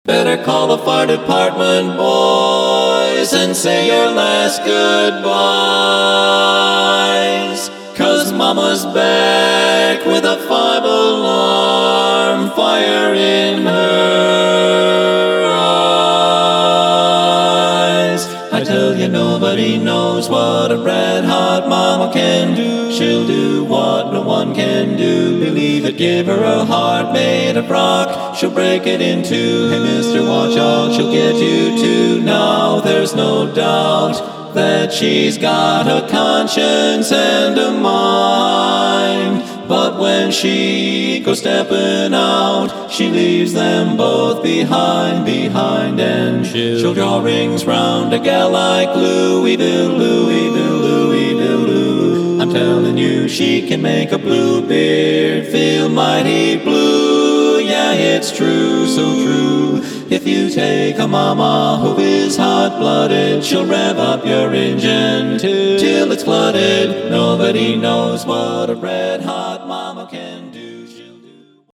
Better call the fire department, boys, and say your last goodbyes. 'Cause Mama's back with a 5-alarm fire in her eyes. I tell you, nobody knows what a red-hot mama can do. She'll do what no one can do. Believe it, give her a heart made of rock. She'll break it in two. Hey, mister, watch out, she'll get you too. Now there's no doubt that she's got a conscience and a mind. But when she goes stepping out, she leaves them both behind, and she'll draw rings round a gal like Louisville, Louisville, Louisville, Lou. I'm telling you, she can make a Bluebeard feel mighty blue. Yeah, it's true, so true. If you take a mama who is hot-blooded, she'll rev up your engine till it's flooded. Nobody knows what a red-hot mama can do.